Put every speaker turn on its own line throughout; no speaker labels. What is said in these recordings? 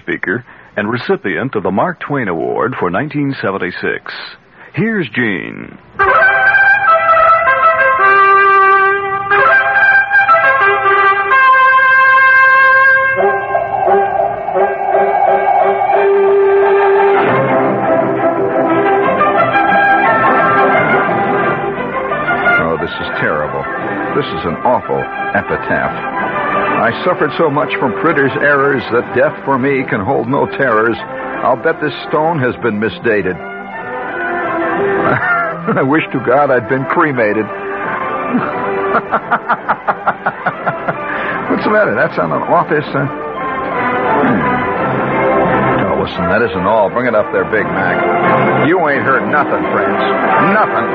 speaker and recipient of the Mark Twain Award for 1976. Here's Gene.
Oh, this is terrible. This is an awful epitaph. I suffered so much from Pritter's errors that death for me can hold no terrors. I'll bet this stone has been misdated. I wish to God I'd been cremated. What's the matter? That's on an office. Oh, listen, that isn't all. Bring it up there, Big Mac. You ain't heard nothing, friends. Nothing.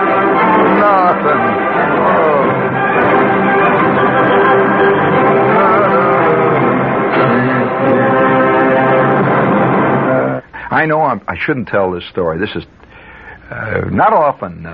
Oh. I know I shouldn't tell this story. This is not often.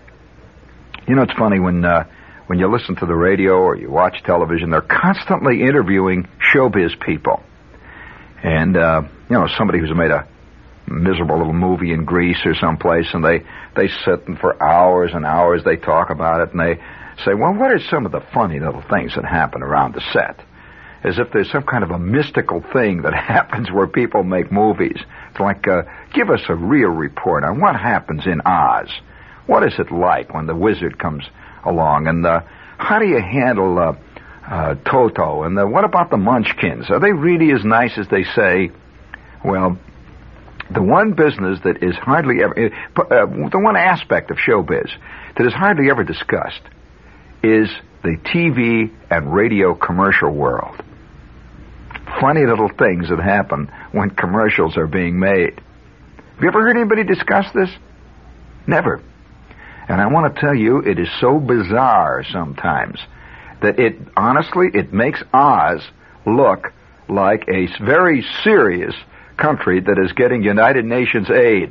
It's funny when you listen to the radio or you watch television, they're constantly interviewing showbiz people. And, somebody who's made a miserable little movie in Greece or someplace, and they sit and for hours and hours they talk about it, and they say, well, what are some of the funny little things that happen around the set? As if there's some kind of a mystical thing that happens where people make movies. It's like, give us a real report on what happens in Oz. What is it like when the wizard comes along? And how do you handle Toto? And what about the Munchkins? Are they really as nice as they say? Well, the one business that is hardly ever... the one aspect of showbiz that is hardly ever discussed is the TV and radio commercial world. Funny little things that happen when commercials are being made. Have you ever heard anybody discuss this? Never. And I want to tell you, it is so bizarre sometimes that it makes Oz look like a very serious country that is getting United Nations aid.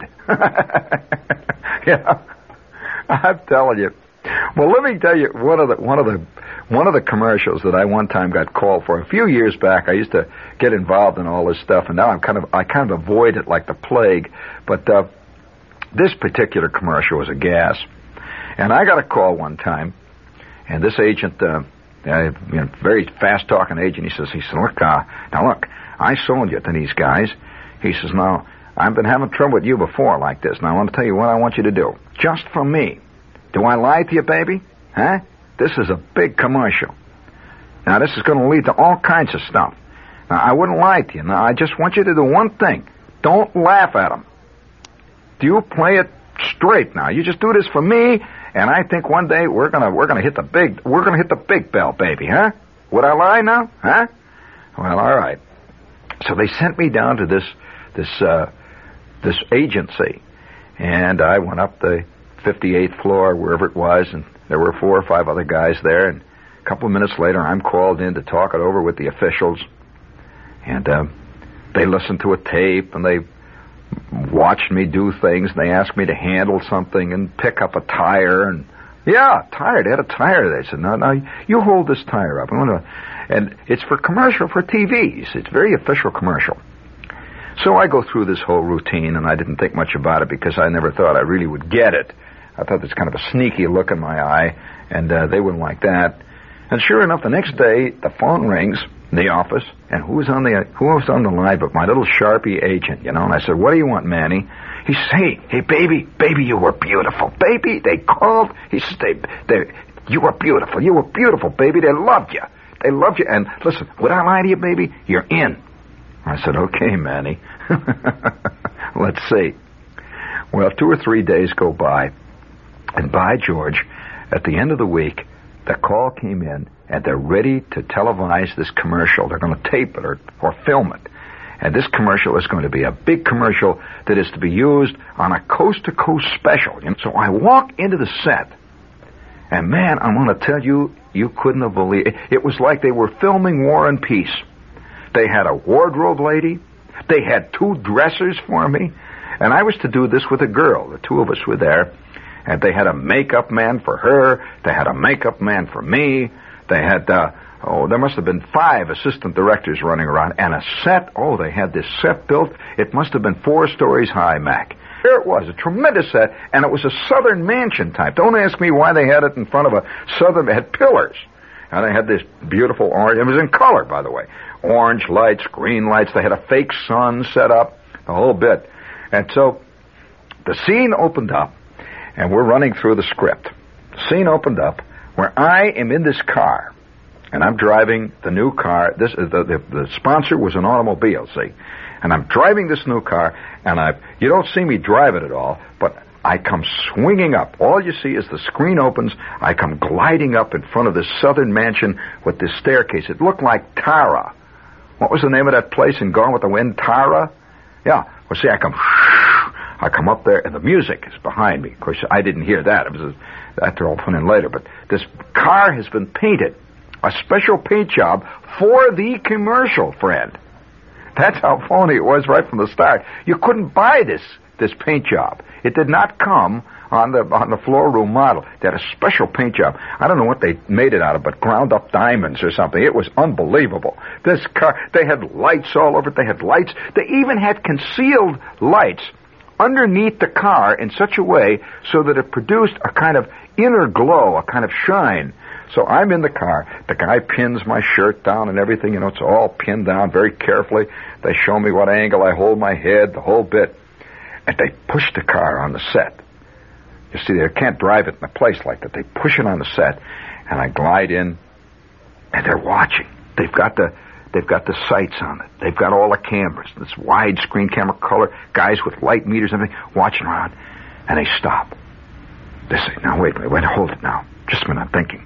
Yeah, I'm telling you. Well, let me tell you one of the commercials that I one time got called for a few years back. I used to get involved in all this stuff, and now I kind of avoid it like the plague. But this particular commercial was a gas, and I got a call one time, and this agent, very fast talking agent, he says, look, I sold you to these guys. He says, now I've been having trouble with you before like this. Now I want to tell you what I want you to do, just for me. Do I lie to you, baby? Huh? This is a big commercial. Now, this is going to lead to all kinds of stuff. Now, I wouldn't lie to you. Now, I just want you to do one thing. Don't laugh at them. Do you play it straight now? You just do this for me, and I think one day we're gonna hit the big bell, baby, huh? Would I lie now? Huh? Well, all right. So they sent me down to this agency, and I went up the 58th floor, wherever it was, and there were 4 or 5 other guys there, and a couple of minutes later I'm called in to talk it over with the officials, and they listened to a tape, and they watched me do things, and they asked me to handle something and pick up a tire, and tire, they had a tire there. They said, no, you hold this tire up. And it's for commercial for TVs. It's a very official commercial. So I go through this whole routine, and I didn't think much about it because I never thought I really would get it. I thought there's kind of a sneaky look in my eye, and they wouldn't like that. And sure enough, the next day, the phone rings in the office, and who was on the line but my little Sharpie agent, And I said, what do you want, Manny? He says, hey, baby, you were beautiful. Baby, they called. He says, you were beautiful, baby. They loved you. And listen, would I lie to you, baby? You're in. I said, okay, Manny. Let's see. Well, 2 or 3 days go by. And by George, at the end of the week, the call came in, and they're ready to televise this commercial. They're going to tape it or film it. And this commercial is going to be a big commercial that is to be used on a coast-to-coast special. So I walk into the set, and man, I'm going to tell you, you couldn't have believed it. It was like they were filming War and Peace. They had a wardrobe lady. They had 2 dressers for me. And I was to do this with a girl. The 2 of us were there. And they had a makeup man for her. They had a makeup man for me. They had there must have been 5 assistant directors running around, and a set. Oh, they had this set built. It must have been 4 stories high, Mac. There it was, a tremendous set, and it was a Southern mansion type. Don't ask me why they had it in front of a Southern. It had pillars, and they had this beautiful orange. It was in color, by the way. Orange lights, green lights. They had a fake sun set up, the whole bit. And so the scene opened up, and we're running through the script. The scene opened up where I am in this car, and I'm driving the new car. This is the sponsor was an automobile, see? And I'm driving this new car, and you don't see me drive it at all, but I come swinging up. All you see is the screen opens. I come gliding up in front of this Southern mansion with this staircase. It looked like Tara. What was the name of that place in Gone with the Wind? Tara? Yeah. Well, see, I come up there, and the music is behind me. Of course, I didn't hear that. It was after all put in later. But this car has been painted, a special paint job for the commercial, friend. That's how phony it was right from the start. You couldn't buy this paint job. It did not come on the floor room model. They had a special paint job. I don't know what they made it out of, but ground up diamonds or something. It was unbelievable. This car, they had lights all over it. They had lights. They even had concealed lights underneath the car in such a way so that it produced a kind of inner glow, a kind of shine. So I'm in the car. The guy pins my shirt down and everything. You know, it's all pinned down very carefully. They show me what angle I hold my head, the whole bit. And they push the car on the set. You see, they can't drive it in a place like that. They push it on the set, and I glide in, and they're watching. They've got the sights on it. They've got all the cameras, this widescreen camera color, guys with light meters and everything, watching around, and they stop. They say, now, wait, hold it now. Just a minute, I'm thinking.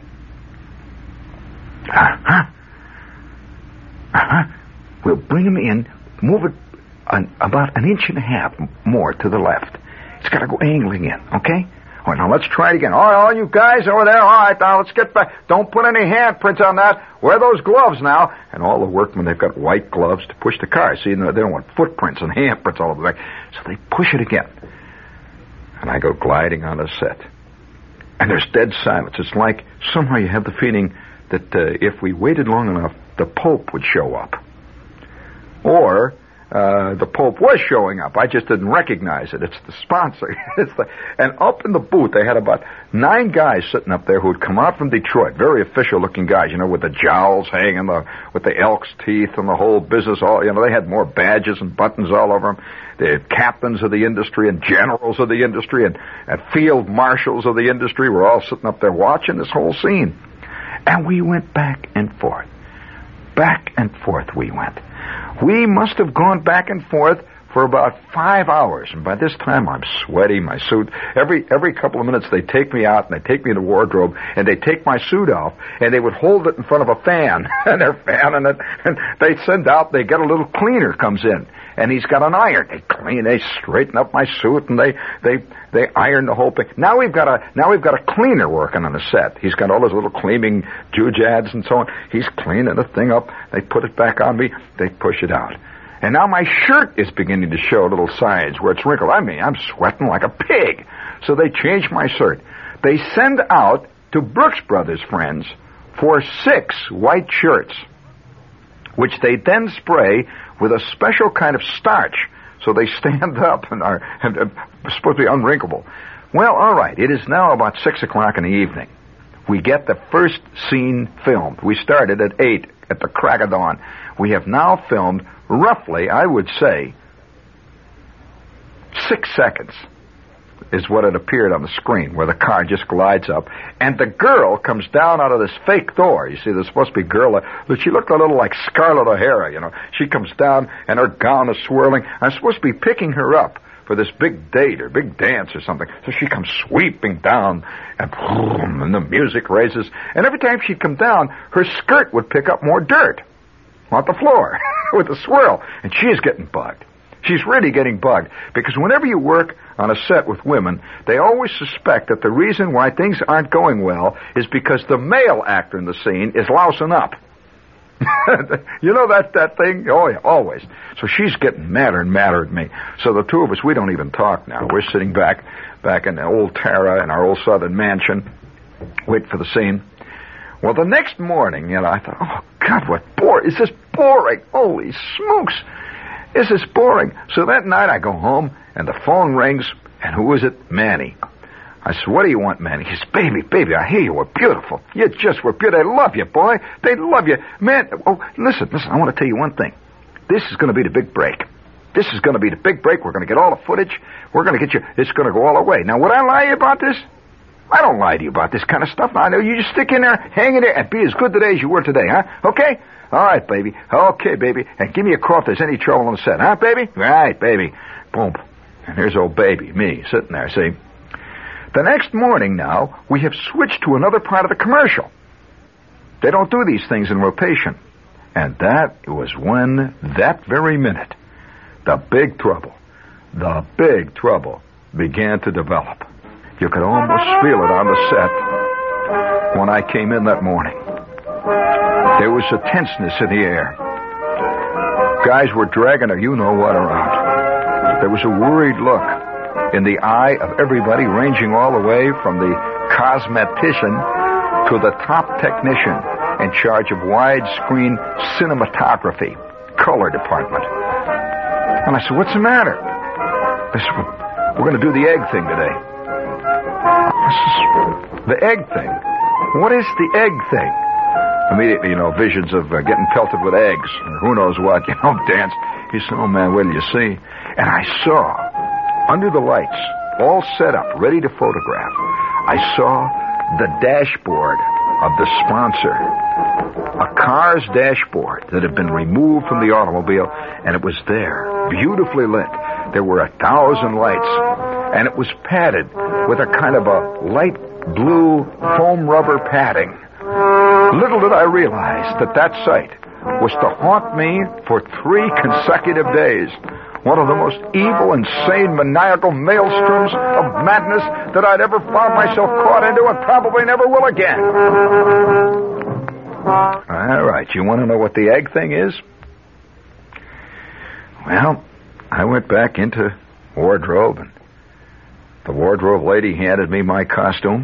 We'll bring him in, move it about 1.5 inches more to the left. It's got to go angling in, okay? All right, now let's try it again. All right, all you guys over there, all right, now let's get back. Don't put any handprints on that. Wear those gloves now. And all the workmen, they've got white gloves to push the car. See, they don't want footprints and handprints all over the back. So they push it again. And I go gliding on the set. And there's dead silence. It's like somehow you have the feeling that if we waited long enough, the Pope would show up. Or the Pope was showing up. I just didn't recognize it. It's the sponsor. And up in the booth, they had about 9 guys sitting up there who had come out from Detroit. Very official-looking guys, you know, with the jowls hanging, with the elk's teeth and the whole business. All, you know, they had more badges and buttons all over them. The captains of the industry and generals of the industry and field marshals of the industry were all sitting up there watching this whole scene. And we went back and forth. Back and forth we went. We must have gone back and forth for about 5 hours, and by this time I'm sweaty, my suit. Every couple of minutes they take me out and they take me to the wardrobe and they take my suit off and they would hold it in front of a fan and they're fanning it and they get a little cleaner comes in and he's got an iron. They straighten up my suit and they iron the whole thing. Now we've got a cleaner working on the set. He's got all those little cleaning doodads and so on. He's cleaning the thing up. They put it back on me. They push it out. And now my shirt is beginning to show little signs where it's wrinkled. I mean, I'm sweating like a pig. So they change my shirt. They send out to Brooks Brothers friends for 6 white shirts, which they then spray with a special kind of starch so they stand up and are supposed to be unwrinkable. Well, all right. It is now about 6 o'clock in the evening. We get the first scene filmed. We started at 8 at the crack of dawn. We have now filmed roughly, I would say, 6 seconds is what it appeared on the screen, where the car just glides up, and the girl comes down out of this fake door. You see, there's supposed to be a girl, but she looked a little like Scarlett O'Hara, you know. She comes down, and her gown is swirling. I'm supposed to be picking her up for this big date or big dance or something. So she comes sweeping down, and the music raises, and every time she'd come down, her skirt would pick up more dirt on the floor with a swirl, and she is getting bugged. She's really getting bugged, because whenever you work on a set with women, they always suspect that the reason why things aren't going well is because the male actor in the scene is lousing up. You know that thing? Oh, yeah, always. So she's getting madder and madder at me. So the two of us, we don't even talk now. We're sitting back in the old Tara in our old Southern mansion, wait for the scene. Well, the next morning, I thought, oh, God, is this boring? Holy smokes. This is boring. So that night I go home, and the phone rings, and who is it? Manny. I said, what do you want, Manny? He says, baby, I hear you were beautiful. You just were beautiful. They love you, boy. They love you. Man, listen, I want to tell you one thing. This is going to be the big break. This is going to be the big break. We're going to get all the footage. We're going to get you. It's going to go all the way. Now, would I lie to you about this? I don't lie to you about this kind of stuff. I know you just stick in there, hang in there, and be as good today as you were today, huh? Okay? All right, baby. Okay, baby. And give me a call if there's any trouble on the set, huh, baby? Right, baby. Boom. And here's old baby, me, sitting there, see? The next morning now, we have switched to another part of the commercial. They don't do these things in rotation. And that was when, that very minute, the big trouble began to develop. You could almost feel it on the set when I came in that morning. There was a tenseness in the air. Guys were dragging a you-know-what around. There was a worried look in the eye of everybody, ranging all the way from the cosmetician to the top technician in charge of widescreen cinematography, color department. And I said, what's the matter? They said, we're going to do the egg thing today. The egg thing? What is the egg thing? Immediately, visions of getting pelted with eggs, or who knows what, dance. He said, oh, man, wait till you see. And I saw, under the lights, all set up, ready to photograph, I saw the dashboard of the sponsor. A car's dashboard that had been removed from the automobile, and it was there, beautifully lit. There were 1,000 lights, and it was padded with a kind of a light blue foam rubber padding. Little did I realize that sight was to haunt me for 3 consecutive days. One of the most evil, insane, maniacal maelstroms of madness that I'd ever found myself caught into, and probably never will again. All right, you want to know what the egg thing is? Well, I went back into wardrobe, and the wardrobe lady handed me my costume.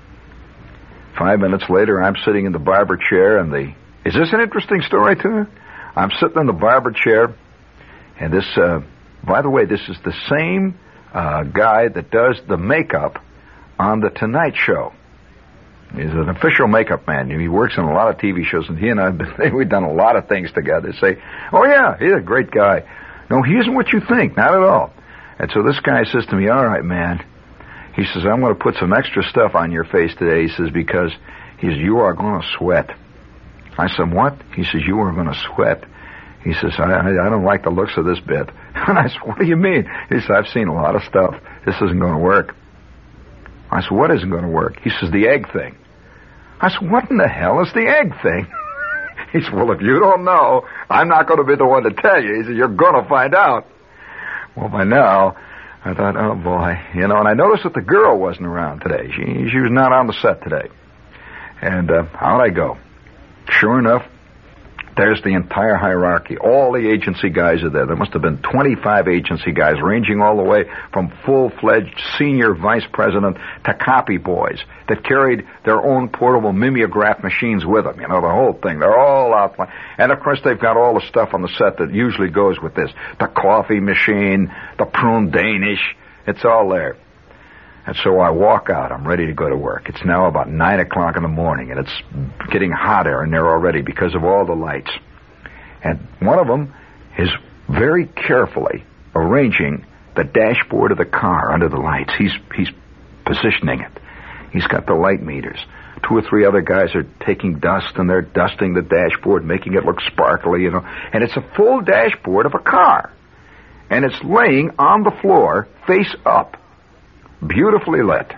5 minutes later, I'm sitting in the barber chair, and is this an interesting story to you? I'm sitting in the barber chair, and this, by the way, this is the same guy that does the makeup on The Tonight Show. He's an official makeup man. He works on a lot of TV shows, and he and I, we've done a lot of things together. Say, oh, yeah, he's a great guy. No, he isn't what you think, not at all. And so this guy says to me, all right, man. He says, I'm going to put some extra stuff on your face today. He says, because you are going to sweat. I said, what? He says, you are going to sweat. He says, I don't like the looks of this bit. And I said, what do you mean? He said, I've seen a lot of stuff. This isn't going to work. I said, what isn't going to work? He says, the egg thing. I said, what in the hell is the egg thing? He said, well, if you don't know, I'm not going to be the one to tell you. He said, you're going to find out. Well, by now, I thought, oh, boy. And I noticed that the girl wasn't around today. She was not on the set today. And out I go. Sure enough, there's the entire hierarchy. All the agency guys are there. There must have been 25 agency guys, ranging all the way from full-fledged senior vice president to copy boys that carried their own portable mimeograph machines with them. The whole thing. They're all out. And, of course, they've got all the stuff on the set that usually goes with this. The coffee machine, the prune Danish. It's all there. And so I walk out. I'm ready to go to work. It's now about 9 o'clock in the morning, and it's getting hotter in there already because of all the lights. And one of them is very carefully arranging the dashboard of the car under the lights. He's positioning it. He's got the light meters. 2 or 3 other guys are taking dust, and they're dusting the dashboard, making it look sparkly, And it's a full dashboard of a car. And it's laying on the floor, face up. Beautifully lit.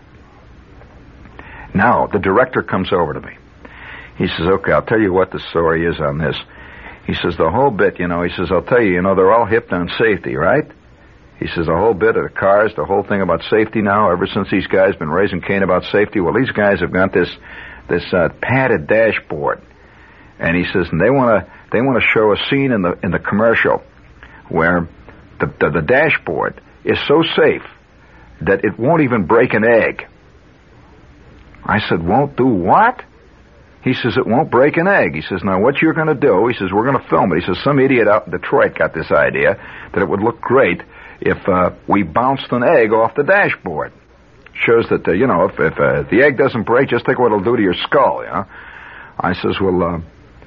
Now, the director comes over to me. He says, okay, I'll tell you what the story is on this. He says, the whole bit, he says, I'll tell you, they're all hipped on safety, right? He says, the whole bit of the cars, the whole thing about safety now, ever since these guys been raising Cain about safety, well, these guys have got this padded dashboard. And he says, and they want to show a scene in the commercial where the dashboard is so safe that it won't even break an egg. I said, won't do what? He says, it won't break an egg. He says, now what you're going to do, he says, we're going to film it. He says, some idiot out in Detroit got this idea that it would look great if we bounced an egg off the dashboard. Shows that, if the egg doesn't break, just think what it'll do to your skull, you know. I says, well,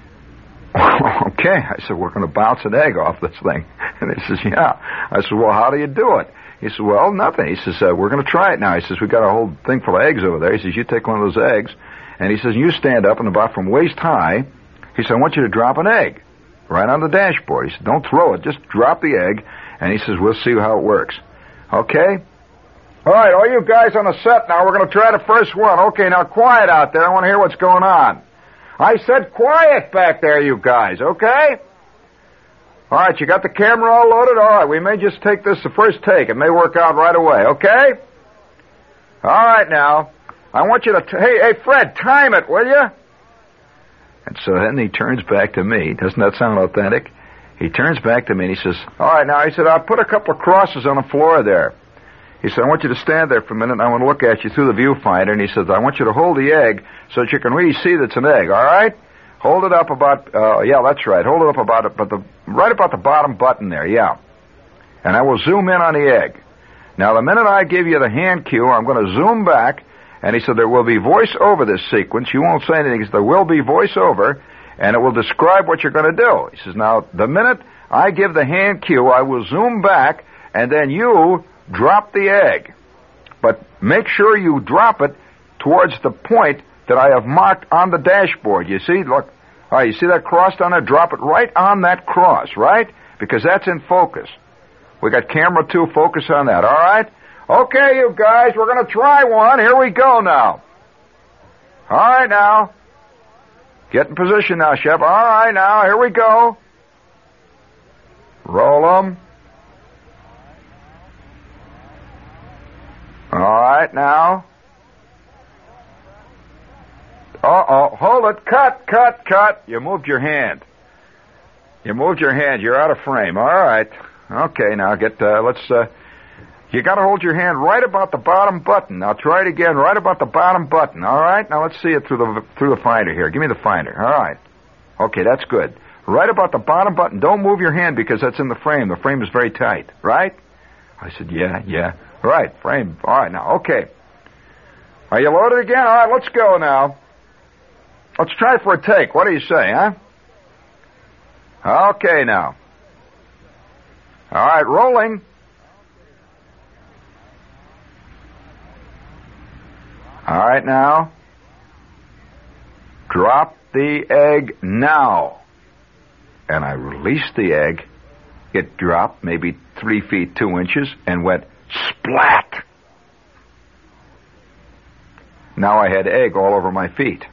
okay. I said, we're going to bounce an egg off this thing. And he says, yeah. I said, well, how do you do it? He said, well, nothing. He says, we're going to try it now. He says, we got a whole thing full of eggs over there. He says, you take one of those eggs. And he says, you stand up and about from waist high, he said, I want you to drop an egg right on the dashboard. He said, don't throw it, just drop the egg. And he says, we'll see how it works. Okay? All right, all you guys on the set now, we're going to try the first one. Okay, now quiet out there. I want to hear what's going on. I said quiet back there, you guys, okay? All right, you got the camera all loaded? All right, we may just take this the first take. It may work out right away, okay? All right, now. I want you to... Hey, Fred, time it, will you? And so then he turns back to me. Doesn't that sound authentic? He turns back to me and he says, all right, now, he said, I'll put a couple of crosses on the floor there. He said, I want you to stand there for a minute and I want to look at you through the viewfinder. And he says, I want you to hold the egg so that you can really see that it's an egg, all right? Hold it up about... yeah, that's right. Hold it up about... right about the bottom button there, yeah. And I will zoom in on the egg. Now, the minute I give you the hand cue, I'm going to zoom back. And he said, there will be voice over this sequence. You won't say anything. He said, there will be voice over, and it will describe what you're going to do. He says, now, the minute I give the hand cue, I will zoom back, and then you drop the egg. But make sure you drop it towards the point that I have marked on the dashboard. You see? Look. All right, you see that cross down there? Drop it right on that cross, right? Because that's in focus. We got camera 2, focus on that, all right? Okay, you guys, we're going to try one. Here we go now. All right, now. Get in position now, Chef. All right, now, here we go. Roll them. All right, now. Uh-oh, hold it. Cut. You moved your hand. You're out of frame. All right. Okay, now you got to hold your hand right about the bottom button. Now try it again, right about the bottom button. All right? Now let's see it through the finder here. Give me the finder. All right. Okay, that's good. Right about the bottom button. Don't move your hand because that's in the frame. The frame is very tight, right? I said, yeah. Right, frame. All right, now, okay. Are you loaded again? All right, let's go now. Let's try for a take. What do you say, huh? Okay, now. All right, rolling. All right, now. Drop the egg now. And I released the egg. It dropped maybe 3 feet 2 inches and went splat. Now I had egg all over my feet.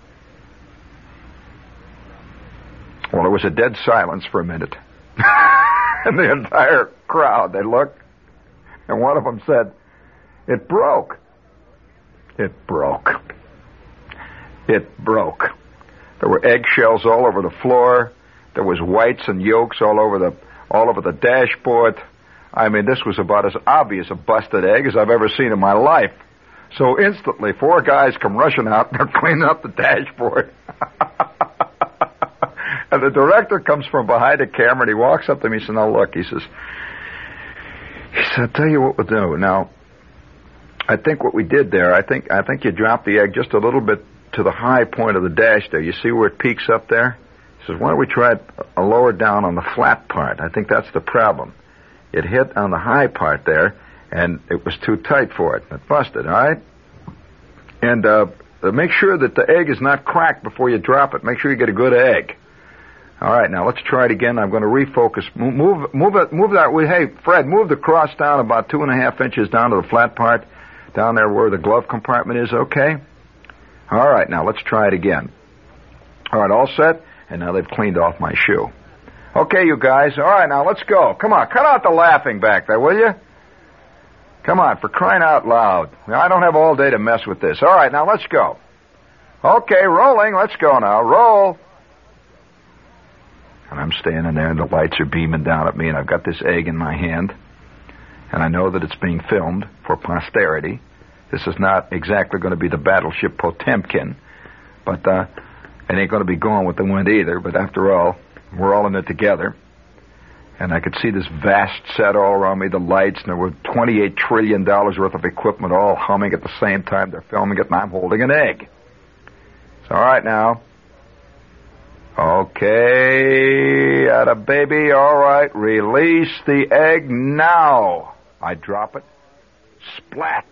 Well, there was a dead silence for a minute. And the entire crowd, they looked, and one of them said, "It broke." It broke. It broke. There were eggshells all over the floor. There was whites and yolks all over the dashboard. I mean, this was about as obvious a busted egg as I've ever seen in my life. So instantly, 4 guys come rushing out. They're cleaning up the dashboard. And the director comes from behind the camera, and he walks up to me and says, "Now, look," he says, "I'll tell you what we'll do. Now, I think what we did there, I think you dropped the egg just a little bit to the high point of the dash there. You see where it peaks up there?" He says, "Why don't we try it lower down on the flat part? I think that's the problem. It hit on the high part there, and it was too tight for it. It busted, all right? And make sure that the egg is not cracked before you drop it. Make sure you get a good egg. All right, now let's try it again. I'm going to refocus. Move that. Hey, Fred, move the cross down about 2.5 inches down to the flat part, down there where the glove compartment is, okay? All right, now let's try it again. All right, all set? And now they've cleaned off my shoe. Okay, you guys. All right, now let's go. Come on, cut out the laughing back there, will you? Come on, for crying out loud. I don't have all day to mess with this. All right, now let's go. Okay, rolling. Let's go now. Roll. And I'm standing there, and the lights are beaming down at me, and I've got this egg in my hand. And I know that it's being filmed for posterity. This is not exactly going to be the battleship Potemkin. But It ain't going to be going with the wind either, but after all, we're all in it together. And I could see this vast set all around me, the lights, and there were $28 trillion worth of equipment all humming at the same time. They're filming it, and I'm holding an egg. It's all right now. Okay, atta baby, all right, release the egg now. I drop it. Splat.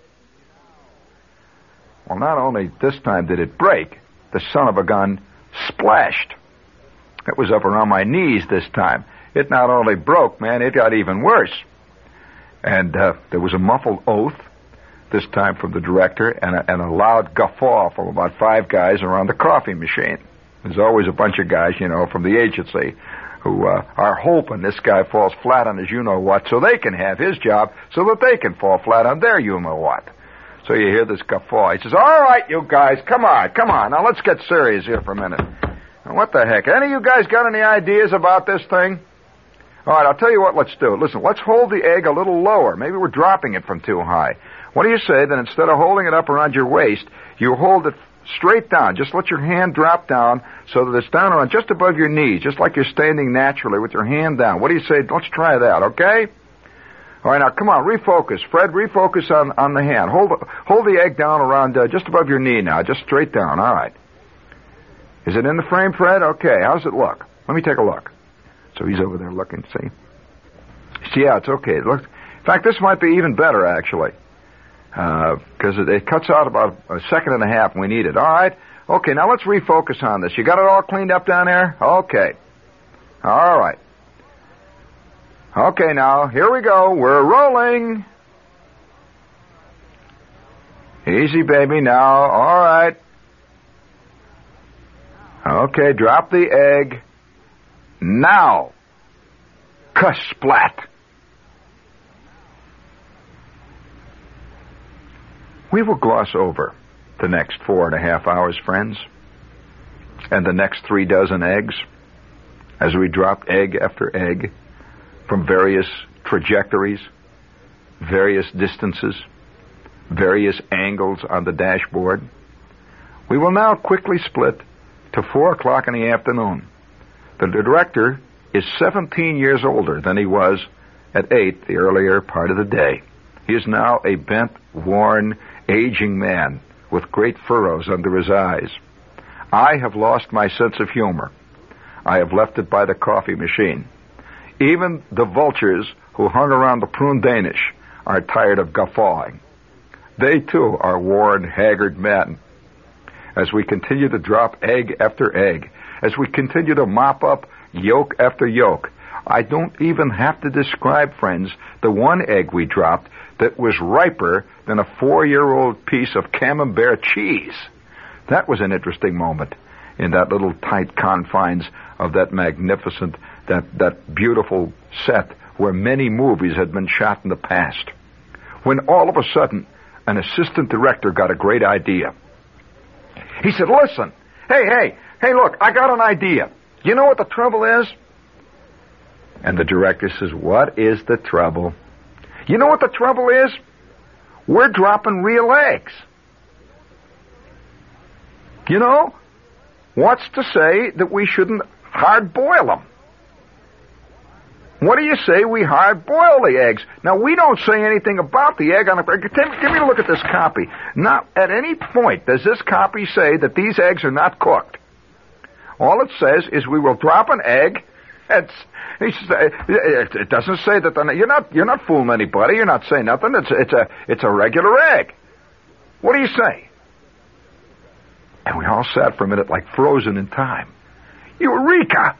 Well, not only this time did it break, the son of a gun splashed. It was up around my knees this time. It not only broke, man, it got even worse. And there was a muffled oath, this time from the director, and a loud guffaw from about 5 guys around the coffee machine. There's always a bunch of guys, from the agency who are hoping this guy falls flat on his you-know-what so they can have his job so that they can fall flat on their you-know-what. So you hear this guffaw. He says, all right, you guys, come on. Now, let's get serious here for a minute. Now, what the heck? Any of you guys got any ideas about this thing? All right, I'll tell you what let's do. Listen, let's hold the egg a little lower. Maybe we're dropping it from too high. What do you say that instead of holding it up around your waist, you hold it straight down. Just let your hand drop down so that it's down around just above your knees, just like you're standing naturally with your hand down. What do you say? Let's try that, okay? All right, now, come on, refocus. Fred, refocus on the hand. Hold the egg down around just above your knee now, just straight down. All right. Is it in the frame, Fred? Okay, how does it look? Let me take a look. So he's over there looking, see? Yeah, it's okay. It looks, in fact, this might be even better, actually, because it cuts out about a second and a half when we need it. All right? Okay, now let's refocus on this. You got it all cleaned up down there? Okay. All right. Okay, now, here we go. We're rolling. Easy, baby, now. All right. Okay, drop the egg. Now. Kasplat. We will gloss over the next 4.5 hours, friends, and the next 3 dozen eggs as we drop egg after egg from various trajectories, various distances, various angles on the dashboard. We will now quickly split to 4 o'clock in the afternoon. The director is 17 years older than he was at 8 the earlier part of the day. He is now a bent, worn, aging man with great furrows under his eyes. I have lost my sense of humor. I have left it by the coffee machine. Even the vultures who hung around the prune Danish are tired of guffawing. They, too, are worn, haggard men. As we continue to drop egg after egg, as we continue to mop up yolk after yolk, I don't even have to describe, friends, the one egg we dropped that was riper than a 4-year-old piece of camembert cheese. That was an interesting moment in that little tight confines of that magnificent, that beautiful set where many movies had been shot in the past. When all of a sudden, an assistant director got a great idea. He said, listen, hey, look, I got an idea. You know what the trouble is? And the director says, what is the trouble? You know what the trouble is? We're dropping real eggs. You know, what's to say that we shouldn't hard boil them? What do you say we hard boil the eggs? Now, we don't say anything about the egg on the... Give me a look at this copy. Not at any point does this copy say that these eggs are not cooked. All it says is we will drop an egg. It doesn't say that you're not fooling anybody. You're not saying nothing. It's a regular egg. What do you say? And we all sat for a minute like frozen in time. Eureka!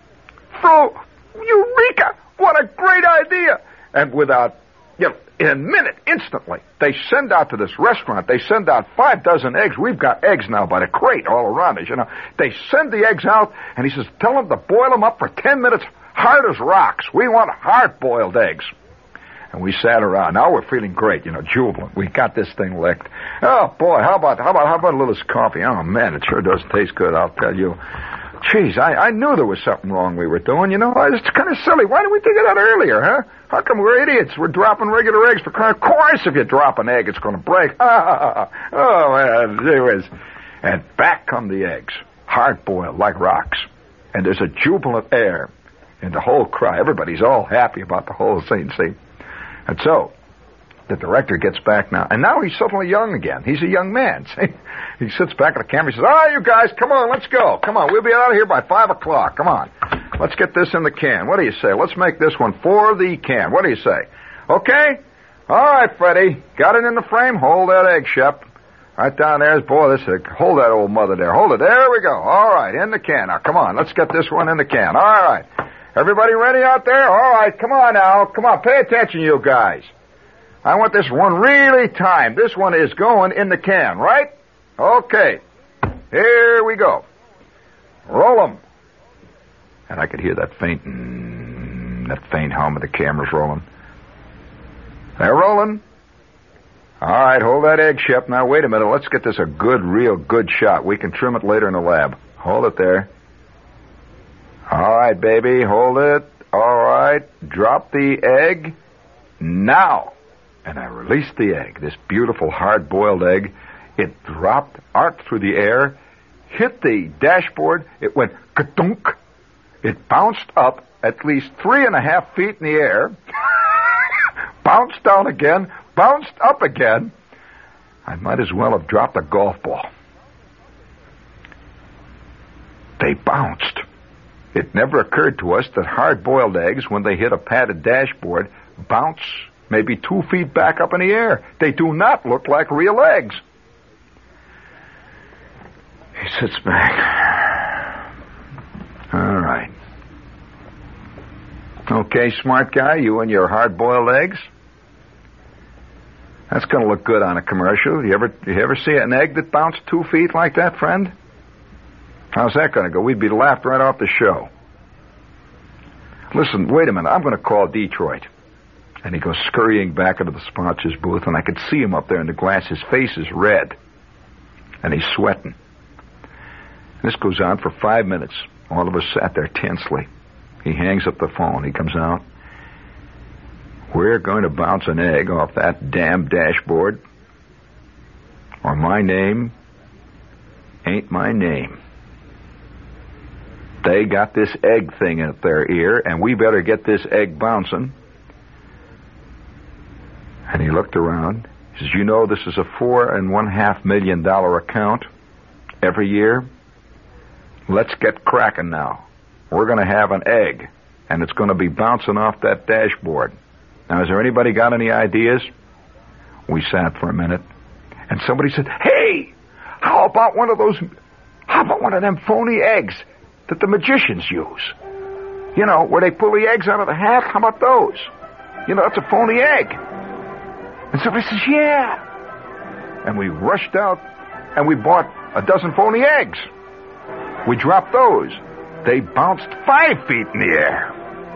Eureka! What a great idea! And in a minute, instantly, they send out to this restaurant, they send out 6 eggs. We've got eggs now by the crate all around us, They send the eggs out, and he says, tell them to boil them up for 10 minutes, hard as rocks. We want hard-boiled eggs. And we sat around. Now we're feeling great, jubilant. We got this thing licked. Oh, boy, how about a little coffee? Oh, man, it sure does taste good, I'll tell you. Jeez, I knew there was something wrong we were doing, It's kind of silly. Why didn't we think of that earlier, huh? How come we're idiots? We're dropping regular eggs for crying. Of course, if you drop an egg, it's going to break. Oh, man, gee whiz. And back come the eggs. hard-boiled like rocks. And there's a jubilant air in the whole crowd. Everybody's all happy about the whole scene, see? And so, the director gets back now, and now he's suddenly young again. He's a young man, see? He sits back at the camera and says, all right, you guys, come on, let's go. Come on, we'll be out of here by 5 o'clock. Come on. Let's get this in the can. What do you say? Let's make this one for the can. What do you say? Okay? All right, Freddie. Got it in the frame? Hold that egg, Shep. Right down there. Boy, hold that old mother there. Hold it. There we go. All right, in the can. Now, come on. Let's get this one in the can. All right. Everybody ready out there? All right, come on now. Come on, pay attention, you guys. I want this one really timed. This one is going in the can, right? Okay. Here we go. Roll 'em. And I could hear that faint hum of the cameras rolling. They're rolling. All right, hold that egg, Shep. Now, wait a minute. Let's get this a real good shot. We can trim it later in the lab. Hold it there. All right, baby, hold it. All right, drop the egg now. And I released the egg, this beautiful hard-boiled egg. It dropped, arced through the air, hit the dashboard. It went ka-dunk. It bounced up at least 3.5 feet in the air, bounced down again, bounced up again. I might as well have dropped a golf ball. They bounced. It never occurred to us that hard-boiled eggs, when they hit a padded dashboard, bounce maybe 2 feet back up in the air. They do not look like real eggs. He sits back. All right. Okay, smart guy, you and your hard-boiled eggs. That's going to look good on a commercial. You ever see an egg that bounced 2 feet like that, friend? How's that going to go? We'd be laughed right off the show. Listen, wait a minute. I'm going to call Detroit. And he goes scurrying back into the sponsor's booth, and I could see him up there in the glass. His face is red, and he's sweating. This goes on for 5 minutes. All of us sat there tensely. He hangs up the phone. He comes out. We're going to bounce an egg off that damn dashboard, or my name ain't my name. They got this egg thing in their ear, and we better get this egg bouncing. And he looked around. He says, you know, this is a $4.5 million account every year. Let's get cracking now. We're going to have an egg, and it's going to be bouncing off that dashboard. Now, has there anybody got any ideas? We sat for a minute, and somebody said, hey, how about one of them phony eggs that the magicians use? You know, where they pull the eggs out of the hat? How about those? You know, that's a phony egg. And somebody says, yeah. And we rushed out, and we bought a dozen phony eggs. We dropped those. They bounced 5 feet in the air.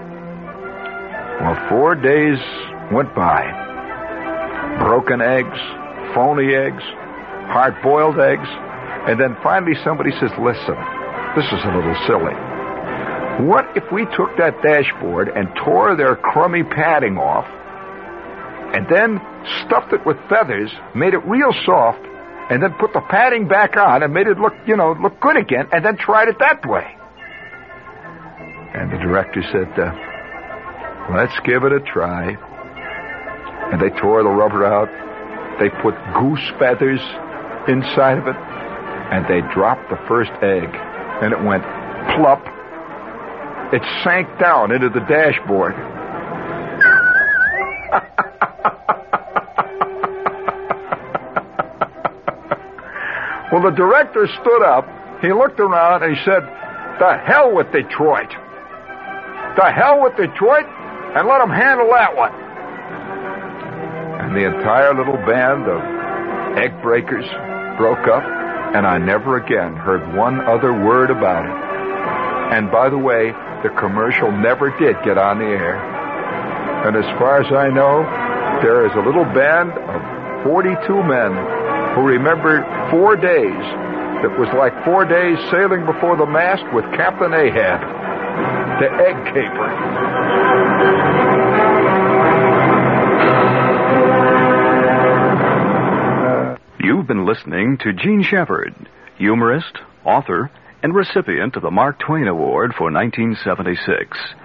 Well, 4 days went by. Broken eggs, phony eggs, hard-boiled eggs, and then finally somebody says, listen, this is a little silly. What if we took that dashboard and tore their crummy padding off, and then stuffed it with feathers, made it real soft, and then put the padding back on and made it look good again, and then tried it that way? And the director said, let's give it a try. And they tore the rubber out. They put goose feathers inside of it, and they dropped the first egg, and it went plop. It sank down into the dashboard. Well, the director stood up, he looked around, and he said, the hell with Detroit. The hell with Detroit, and let them handle that one. And the entire little band of egg breakers broke up, and I never again heard one other word about it. And by the way, the commercial never did get on the air. And as far as I know, there is a little band of 42 men who remembered 4 days that was like 4 days sailing before the mast with Captain Ahab, the egg caper.
You've been listening to Gene Shepherd, humorist, author, and recipient of the Mark Twain Award for 1976.